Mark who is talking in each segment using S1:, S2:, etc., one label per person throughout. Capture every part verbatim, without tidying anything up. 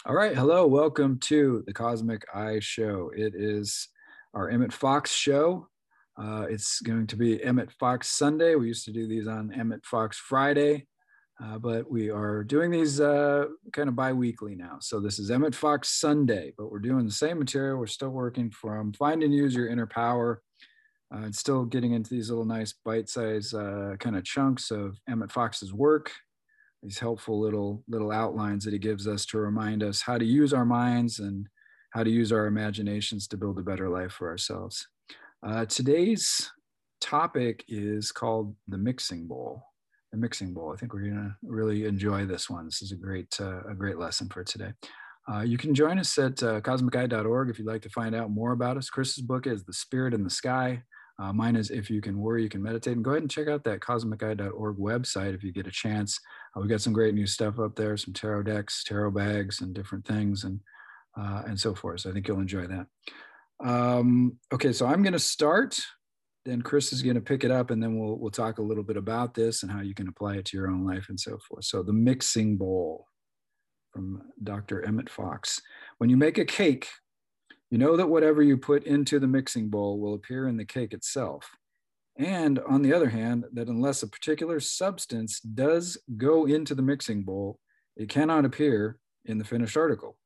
S1: All right. Hello. Welcome to the Cosmic Eye Show. It is our Emmett Fox show. Uh, it's going to be Emmett Fox Sunday. We used to do these on Emmett Fox Friday, uh, but we are doing these uh, kind of bi-weekly now. So this is Emmett Fox Sunday, but we're doing the same material. We're still working from Find and Use Your Inner Power uh, and still getting into these little nice bite-sized uh, kind of chunks of Emmett Fox's work, these helpful little little outlines that he gives us to remind us how to use our minds and how to use our imaginations to build a better life for ourselves. Uh, today's topic is called the mixing bowl. The mixing bowl. I think we're going to really enjoy this one. This is a great uh, a great lesson for today. Uh, you can join us at uh, cosmic eye dot org if you'd like to find out more about us. Chris's book is The Spirit in the Sky. Uh, mine is If You Can Worry, You Can Meditate. And go ahead and check out that cosmic eye dot org website if you get a chance. Uh, we've got some great new stuff up there, some tarot decks, tarot bags, and different things, and uh, and so forth. So I think you'll enjoy that. Um, okay, so I'm going to start. Then Chris is going to pick it up, and then we'll we'll talk a little bit about this and how you can apply it to your own life and so forth. So the mixing bowl from Doctor Emmett Fox. When you make a cake, you know that whatever you put into the mixing bowl will appear in the cake itself. And on the other hand, that unless a particular substance does go into the mixing bowl, it cannot appear in the finished article.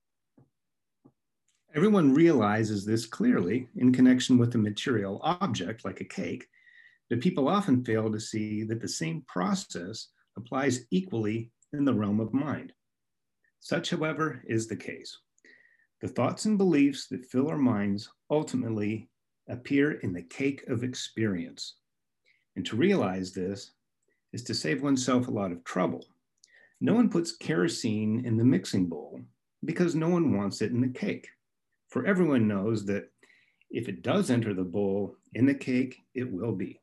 S2: Everyone realizes this clearly in connection with a material object like a cake, but people often fail to see that the same process applies equally in the realm of mind. Such, however, is the case. The thoughts and beliefs that fill our minds ultimately appear in the cake of experience. And to realize this is to save oneself a lot of trouble. No one puts kerosene in the mixing bowl because no one wants it in the cake. For everyone knows that if it does enter the bowl in the cake, it will be.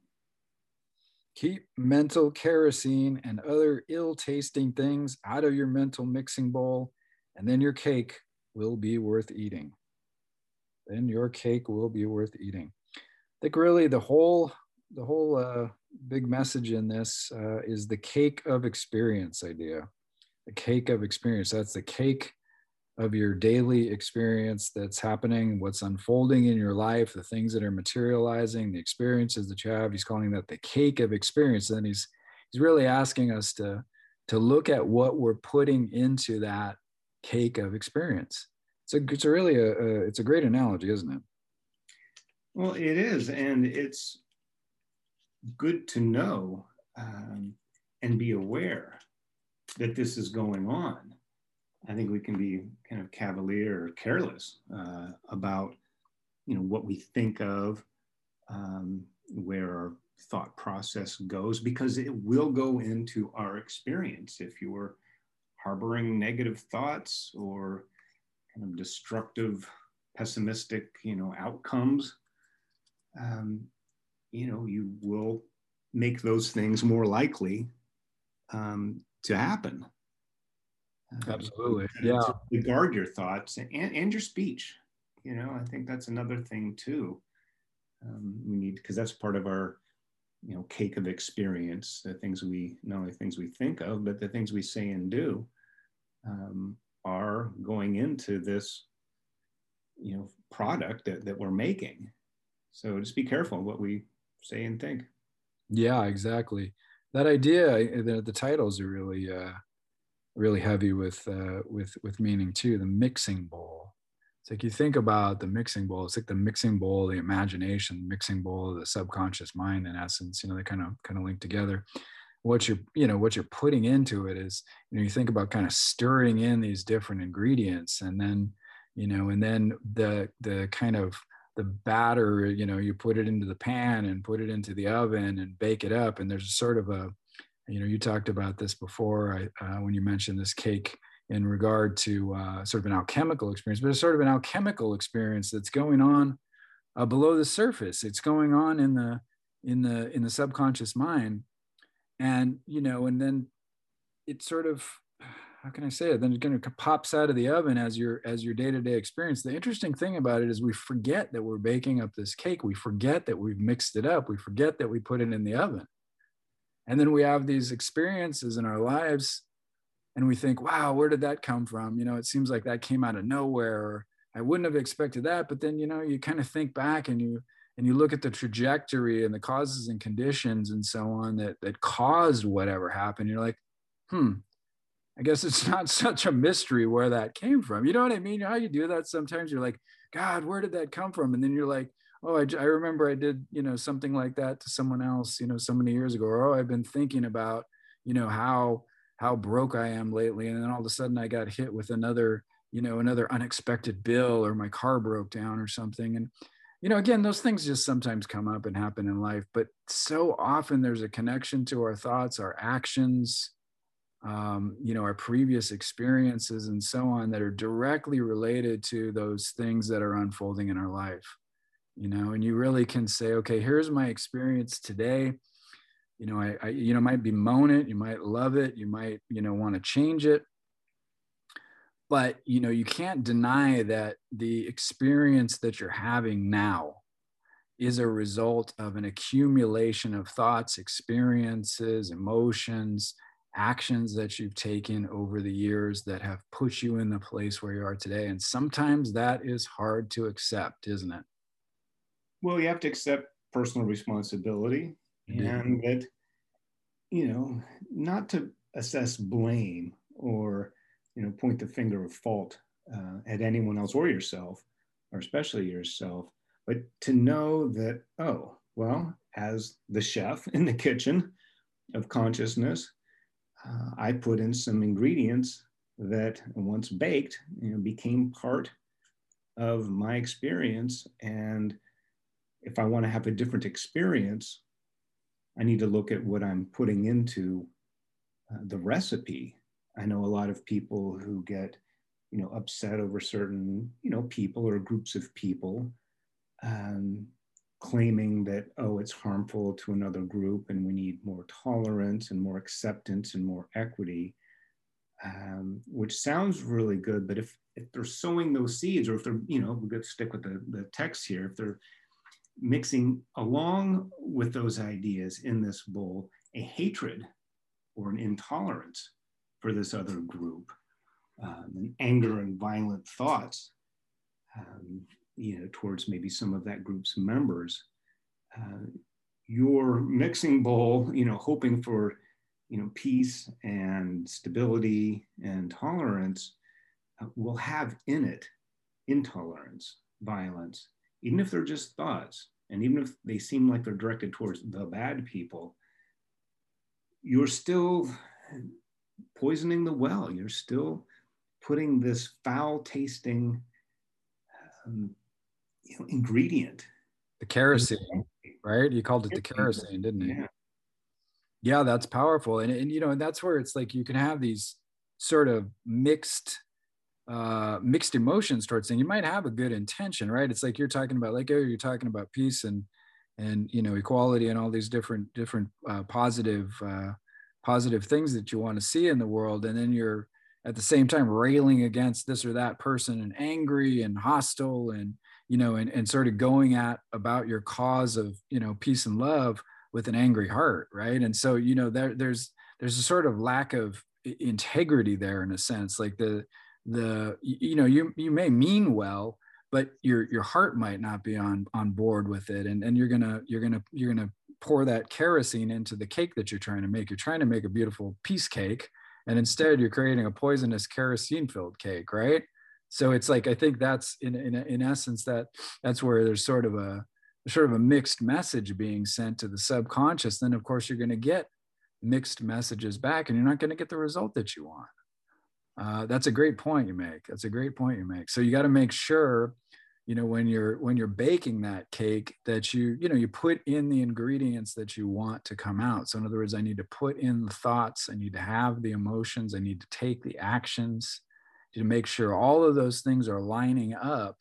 S1: Keep mental kerosene and other ill-tasting things out of your mental mixing bowl, and then your cake will be worth eating. Then your cake will be worth eating. I think really the whole the whole uh, big message in this uh, is the cake of experience idea. The cake of experience. That's the cake of your daily experience that's happening, what's unfolding in your life, the things that are materializing, the experiences that you have. He's calling that the cake of experience. And he's he's really asking us to, to look at what we're putting into that cake of experience. It's a, it's a really a, a it's a great analogy, isn't it?
S2: Well, it is, and it's good to know um, and be aware that this is going on. I think we can be kind of cavalier or careless uh, about, you know, what we think of, um, where our thought process goes, because it will go into our experience. If you're harboring negative thoughts or kind of destructive, pessimistic, you know, outcomes, um, you know, you will make those things more likely um, to happen.
S1: Absolutely.
S2: Uh,
S1: Yeah.
S2: to, to guard your thoughts and, and your speech. You know, I think that's another thing too. Um, we need, because that's part of our, you know, cake of experience, the things we, not only things we think of, but the things we say and do um, are going into this, you know, product that, that we're making. So just be careful what we say and think.
S1: Yeah, exactly. That idea, the, the titles are really, uh, really heavy with, uh, with, with meaning too. The mixing bowl. It's like you think about the mixing bowl. It's like the mixing bowl, the imagination, the mixing bowl, the subconscious mind. In essence, you know, they kind of kind of link together. What you're, you know, what you're putting into it is, you know, you think about kind of stirring in these different ingredients, and then, you know, and then the the kind of the batter, you know, you put it into the pan and put it into the oven and bake it up. And there's sort of a, you know, you talked about this before I, uh, when you mentioned this cake in regard to uh, sort of an alchemical experience, but it's sort of an alchemical experience that's going on uh, below the surface. It's going on in the in the in the subconscious mind, and you know, and then it sort of, how can I say it? Then it kind of pops out of the oven as your as your day-to-day experience. The interesting thing about it is we forget that we're baking up this cake. We forget that we've mixed it up. We forget that we put it in the oven. And then we have these experiences in our lives and we think, wow, where did that come from? You know, it seems like that came out of nowhere. Or I wouldn't have expected that. But then, you know, you kind of think back and you and you look at the trajectory and the causes and conditions and so on that that caused whatever happened. You're like, hmm, I guess it's not such a mystery where that came from. You know what I mean? How you do that sometimes? You're like, God, where did that come from? And then you're like, oh, I, I remember I did, you know, something like that to someone else, you know, so many years ago. Or, oh, I've been thinking about, you know, how how broke I am lately. And then all of a sudden I got hit with another, you know, another unexpected bill, or my car broke down or something. And, you know, again, those things just sometimes come up and happen in life. But so often there's a connection to our thoughts, our actions, um, you know, our previous experiences and so on, that are directly related to those things that are unfolding in our life, you know. And you really can say, okay, here's my experience today. You know, I, I you know, might bemoan it, you might love it, you might, you know, want to change it. But, you know, you can't deny that the experience that you're having now is a result of an accumulation of thoughts, experiences, emotions, actions that you've taken over the years that have put you in the place where you are today. And sometimes that is hard to accept, isn't it?
S2: Well, you have to accept personal responsibility,
S1: Indeed.
S2: and that, you know, not to assess blame or, you know, point the finger of fault uh, at anyone else or yourself, or especially yourself, but to know that, oh, well, as the chef in the kitchen of consciousness, uh, I put in some ingredients that once baked, you know, became part of my experience. And if I want to have a different experience, I need to look at what I'm putting into uh, the recipe. I know a lot of people who get, you know, upset over certain, you know, people or groups of people, um, claiming that, oh, it's harmful to another group and we need more tolerance and more acceptance and more equity, um, which sounds really good. But if, if they're sowing those seeds, or if they're, you know, we're going to stick with the, the text here, if they're mixing along with those ideas in this bowl a hatred or an intolerance for this other group, um, and anger and violent thoughts, um, you know, towards maybe some of that group's members, uh, your mixing bowl, you know, hoping for, you know, peace and stability and tolerance, uh, will have in it intolerance, violence, even if they're just thoughts, and even if they seem like they're directed towards the bad people. You're still poisoning the well. You're still putting this foul tasting um, you know, ingredient.
S1: The kerosene, right? He called it the kerosene, didn't he?
S2: Yeah.
S1: Yeah, that's powerful. And, and you know, and that's where it's like you can have these sort of mixed uh mixed emotions towards things. You might have a good intention, right? It's like you're talking about, like, oh, you're talking about peace and and you know, equality and all these different different uh, positive uh positive things that you want to see in the world, and then you're at the same time railing against this or that person and angry and hostile, and you know, and, and sort of going at about your cause of, you know, peace and love with an angry heart, right? And so, you know, there there's there's a sort of lack of integrity there, in a sense. Like the the you know, you you may mean well, but your your heart might not be on on board with it, and and you're gonna you're gonna you're gonna pour that kerosene into the cake that you're trying to make. You're trying to make a beautiful peace cake, and instead you're creating a poisonous kerosene filled cake, right? So it's like, I think that's in in in essence, that that's where there's sort of a sort of a mixed message being sent to the subconscious. Then of course you're going to get mixed messages back, and you're not going to get the result that you want. Uh, that's a great point you make. That's a great point you make. So you got to make sure, you know, when you're when you're baking that cake, that you you know, you put in the ingredients that you want to come out. So in other words, I need to put in the thoughts, I need to have the emotions, I need to take the actions to make sure all of those things are lining up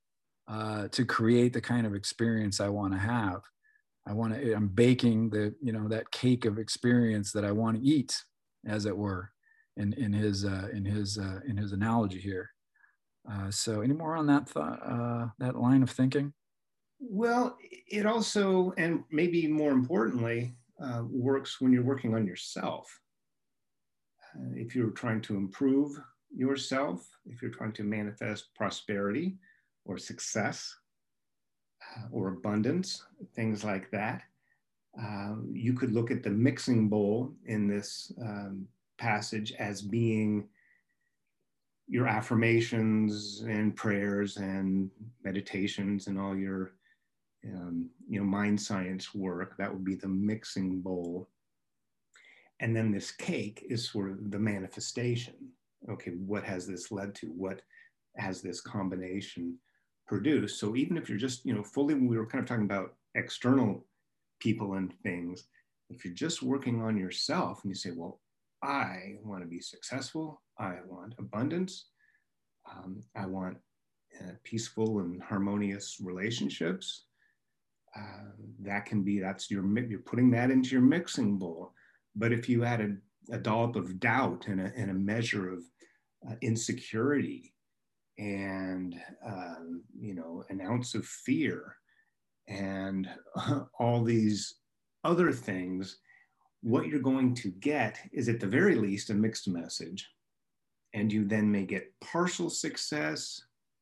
S1: uh, to create the kind of experience I want to have. I want to. I'm baking the, you know, that cake of experience that I want to eat, as it were, in in his uh, in his uh, in his analogy here. Uh, so, any more on that thought, uh, that line of thinking?
S2: Well, it also, and maybe more importantly, uh, works when you're working on yourself. Uh, if you're trying to improve yourself, if you're trying to manifest prosperity or success uh, or abundance, things like that, uh, you could look at the mixing bowl in this um, passage as being your affirmations and prayers and meditations and all your um, you know, mind science work. That would be the mixing bowl. And then this cake is sort of the manifestation. Okay, what has this led to? What has this combination produced? So even if you're just, you know, fully, we were kind of talking about external people and things, if you're just working on yourself and you say, well, I want to be successful, I want abundance, um, I want uh, peaceful and harmonious relationships, uh, that can be, that's your, you're putting that into your mixing bowl. But if you add a, a dollop of doubt and a, and a measure of uh, insecurity and, uh, you know, an ounce of fear and uh, all these other things, what you're going to get is at the very least a mixed message. And you then may get partial success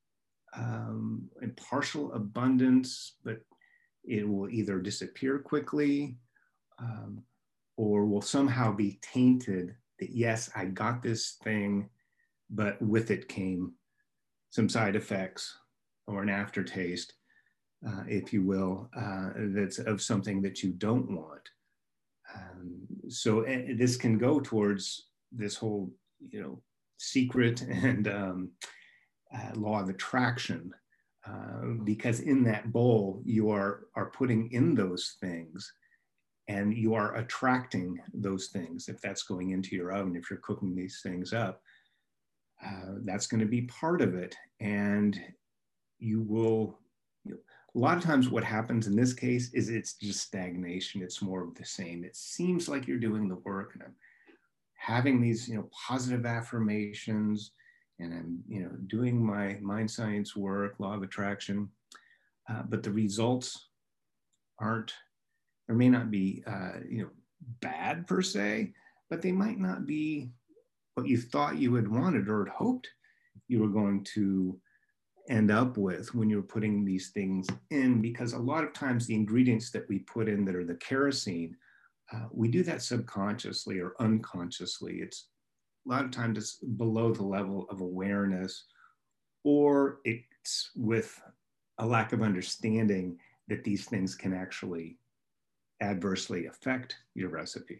S2: um, and partial abundance, but it will either disappear quickly um, or will somehow be tainted that, yes, I got this thing, but with it came some side effects or an aftertaste, uh, if you will, uh, that's of something that you don't want. Um, so uh, this can go towards this whole, you know, secret and um, uh, law of attraction, uh, because in that bowl you are are putting in those things, and you are attracting those things. If that's going into your oven, if you're cooking these things up, uh, that's going to be part of it, and you will. You know, a lot of times, what happens in this case is it's just stagnation. It's more of the same. It seems like you're doing the work, and I'm having these, you know, positive affirmations, and I'm, you know, doing my mind science work, law of attraction, uh, but the results aren't, or may not be, uh, you know, bad per se, but they might not be what you thought you had wanted or had hoped you were going to end up with when you're putting these things in. Because a lot of times the ingredients that we put in that are the kerosene, uh, we do that subconsciously or unconsciously. It's a lot of times it's below the level of awareness, or it's with a lack of understanding that these things can actually adversely affect your recipe.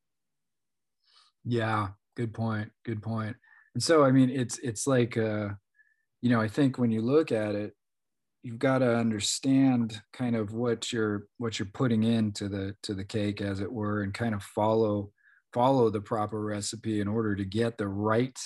S1: Yeah, good point. Good point. And so, I mean, it's it's like, uh, you know, I think when you look at it, you've got to understand kind of what you're what you're putting into the to the cake, as it were, and kind of follow follow the proper recipe in order to get the right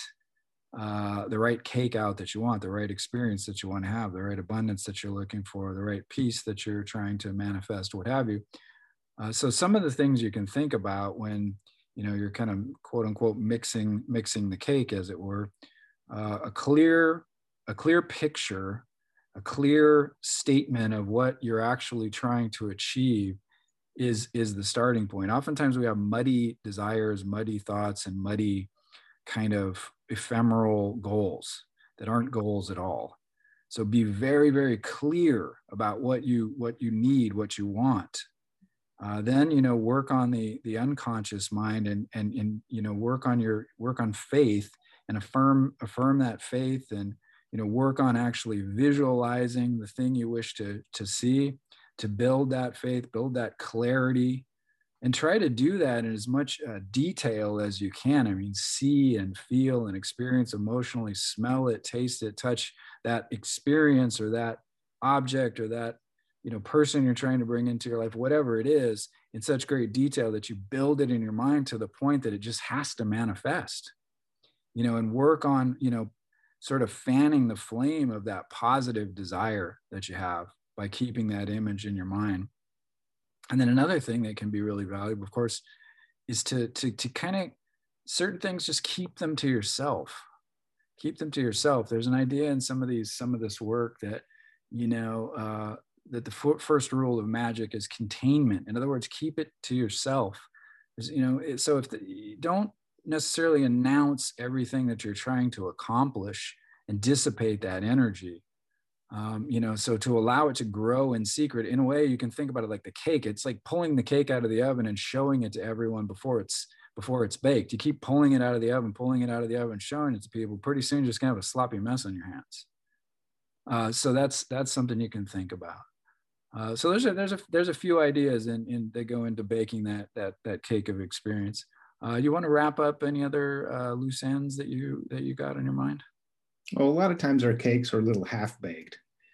S1: uh, the right cake out that you want, the right experience that you want to have, the right abundance that you're looking for, the right peace that you're trying to manifest, what have you. Uh, so some of the things you can think about when, you know, you're kind of quote unquote mixing mixing the cake, as it were, uh, a clear a clear picture, a clear statement of what you're actually trying to achieve is is the starting point. Oftentimes we have muddy desires, muddy thoughts, and muddy kind of ephemeral goals that aren't goals at all. So be very, very clear about what you what you need, what you want. Uh, then, you know, work on the the unconscious mind, and and and you know, work on your work on faith, and affirm affirm that faith, and, you know, work on actually visualizing the thing you wish to to see, to build that faith, build that clarity, and try to do that in as much uh, detail as you can. I mean, see and feel and experience emotionally, smell it, taste it, touch that experience or that object or that, you know, person you're trying to bring into your life, whatever it is, in such great detail that you build it in your mind to the point that it just has to manifest, you know, and work on, you know, sort of fanning the flame of that positive desire that you have by keeping that image in your mind. And then another thing that can be really valuable, of course, is to to to kind of, certain things, just keep them to yourself. Keep them to yourself. There's an idea in some of these some of this work that, you know, uh, that the f- first rule of magic is containment. In other words, keep it to yourself. There's, you know, it, so if the, don't necessarily announce everything that you're trying to accomplish and dissipate that energy. Um, you know, so to allow it to grow in secret, in a way, you can think about it like the cake. It's like pulling the cake out of the oven and showing it to everyone before it's before it's baked. You keep pulling it out of the oven, pulling it out of the oven, showing it to people. Pretty soon, you're just gonna have a sloppy mess on your hands. Uh, so that's that's something you can think about. Uh, so there's a there's a there's a few ideas in, in that go into baking that that that cake of experience. Uh, you want to wrap up any other uh, loose ends that you that you got in your mind?
S2: Well, a lot of times our cakes are a little half baked.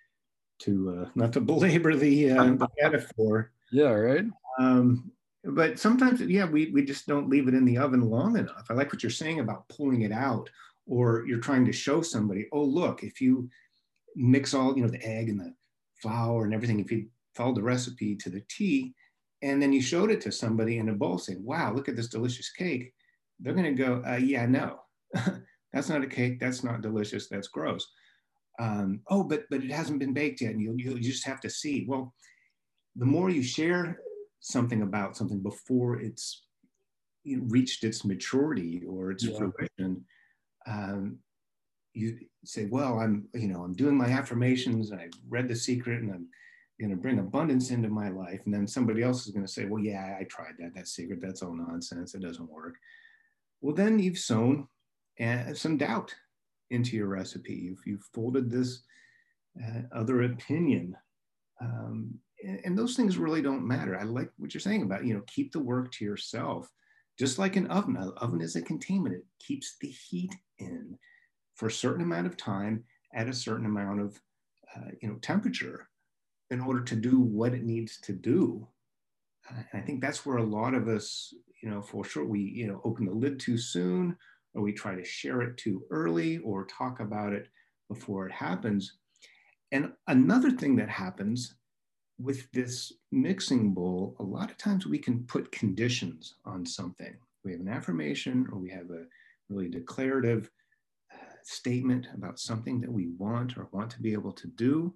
S2: To uh, not to belabor the, uh, the metaphor.
S1: Yeah, right.
S2: Um, but sometimes, yeah, we we just don't leave it in the oven long enough. I like what you're saying about pulling it out, or you're trying to show somebody, oh look, if you mix all, you know, the egg and the flour and everything, if you follow the recipe to the T, and then you showed it to somebody in a bowl saying, wow, look at this delicious cake, they're going to go, uh, yeah, no, that's not a cake. That's not delicious. That's gross. Um, oh, but but it hasn't been baked yet, and you you just have to see. Well, the more you share something about something before it's you know, reached its maturity or its
S1: Yeah.
S2: fruition, um, you say, well, I'm you know I'm doing my affirmations, and I read The Secret, and I'm going to bring abundance into my life. And then somebody else is going to say, well, yeah, I tried that. That's secret. That's all nonsense. It doesn't work. Well, then you've sown uh, some doubt into your recipe. You've, you've folded this uh, other opinion. Um, and, and those things really don't matter. I like what you're saying about, you know, keep the work to yourself. Just like an oven, an oven is a containment. It keeps the heat in for a certain amount of time at a certain amount of, uh, you know, temperature in order to do what it needs to do. Uh, and I think that's where a lot of us, you know, for sure, we, you know, open the lid too soon, or we try to share it too early, or talk about it before it happens. And another thing that happens with this mixing bowl, a lot of times we can put conditions on something. We have an affirmation, or we have a really declarative uh, statement about something that we want or want to be able to do.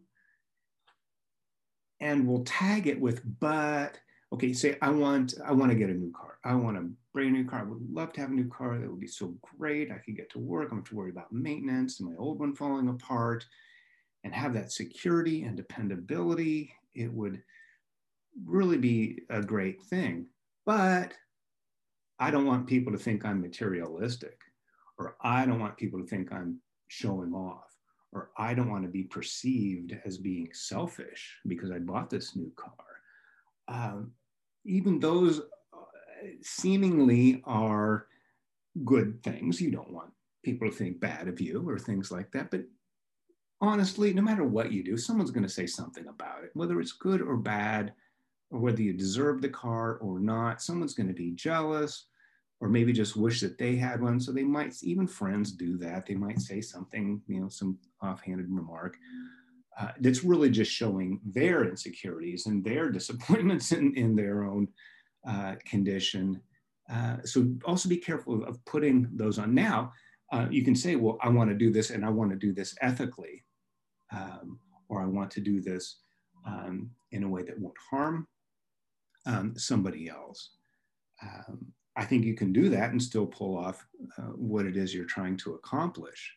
S2: And we'll tag it with, but, okay, say, I want, I want to get a new car. I want a brand new car. I would love to have a new car. That would be so great. I could get to work. I don't have to worry about maintenance and my old one falling apart, and have that security and dependability. It would really be a great thing. But I don't want people to think I'm materialistic, or I don't want people to think I'm showing off, or I don't want to be perceived as being selfish because I bought this new car. Um, even those seemingly are good things. You don't want people to think bad of you or things like that. But honestly, no matter what you do, someone's going to say something about it, whether it's good or bad, or whether you deserve the car or not. Someone's going to be jealous, or maybe just wish that they had one. So they might, even friends do that. They might say something, you know, some offhanded remark uh, that's really just showing their insecurities and their disappointments in, in their own uh, condition. Uh, so also be careful of putting those on. Now, uh, you can say, well, I want to do this, and I want to do this ethically, um, or I want to do this um, in a way that won't harm um, somebody else. Um, I think you can do that and still pull off uh, what it is you're trying to accomplish.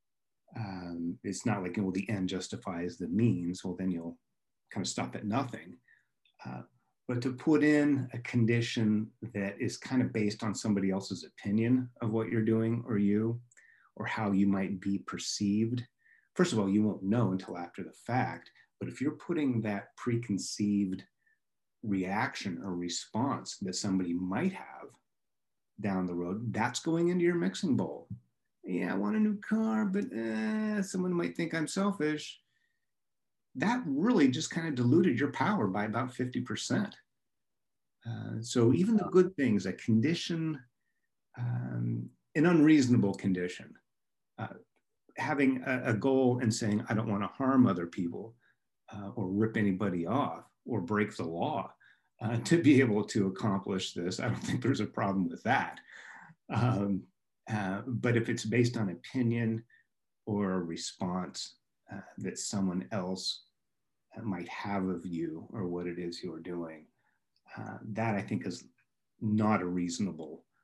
S2: Um, it's not like, well, the end justifies the means. Well, then you'll kind of stop at nothing. Uh, but to put in a condition that is kind of based on somebody else's opinion of what you're doing, or you, or how you might be perceived. First of all, you won't know until after the fact. But if you're putting that preconceived reaction or response that somebody might have down the road, that's going into your mixing bowl. Yeah, I want a new car, but eh, someone might think I'm selfish. That really just kind of diluted your power by about fifty percent. Uh, so even the good things, a condition, um, an unreasonable condition, uh, having a, a goal and saying, I don't want to harm other people uh, or rip anybody off or break the law uh, to be able to accomplish this. I don't think there's a problem with that. Um, uh, but if it's based on opinion or a response uh, that someone else might have of you or what it is you're doing, uh, that I think is not a reasonable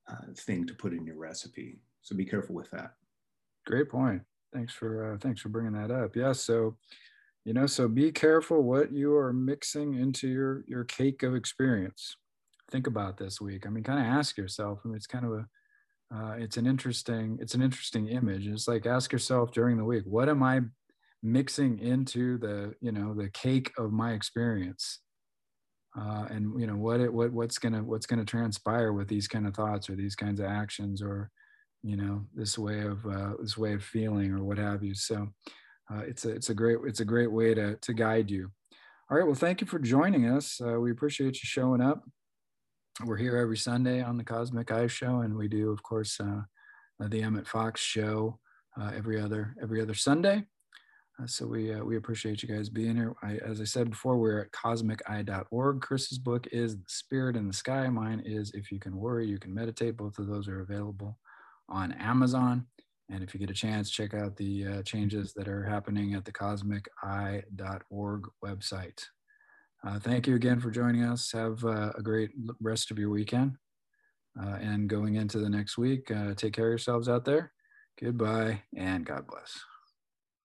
S2: uh, thing to put in your recipe. So be careful with that.
S1: Great point. Thanks for uh, thanks for bringing that up. Yeah. So, you know, so be careful what you are mixing into your your cake of experience. Think about this week. I mean, kind of ask yourself. I mean, it's kind of a uh, it's an interesting it's an interesting image. It's like ask yourself during the week, what am I mixing into the you know the cake of my experience? Uh, and you know what it what what's gonna what's gonna transpire with these kind of thoughts or these kinds of actions or you know this way of uh, this way of feeling or what have you. So uh, it's a it's a great it's a great way to to guide you. All right, well, thank you for joining us. Uh, we appreciate you showing up. We're here every Sunday on the Cosmic Eye Show, and we do, of course, uh, uh, the Emmett Fox Show uh, every other every other Sunday. Uh, so we uh, we appreciate you guys being here. I, as I said before, we're at cosmic eye dot org. Chris's book is The Spirit in the Sky. Mine is If You Can Worry, You Can Meditate. Both of those are available on Amazon. And if you get a chance, check out the uh, changes that are happening at the cosmic eye dot org website. Uh, thank you again for joining us. Have uh, a great rest of your weekend. Uh, and going into the next week, uh, take care of yourselves out there. Goodbye and God bless.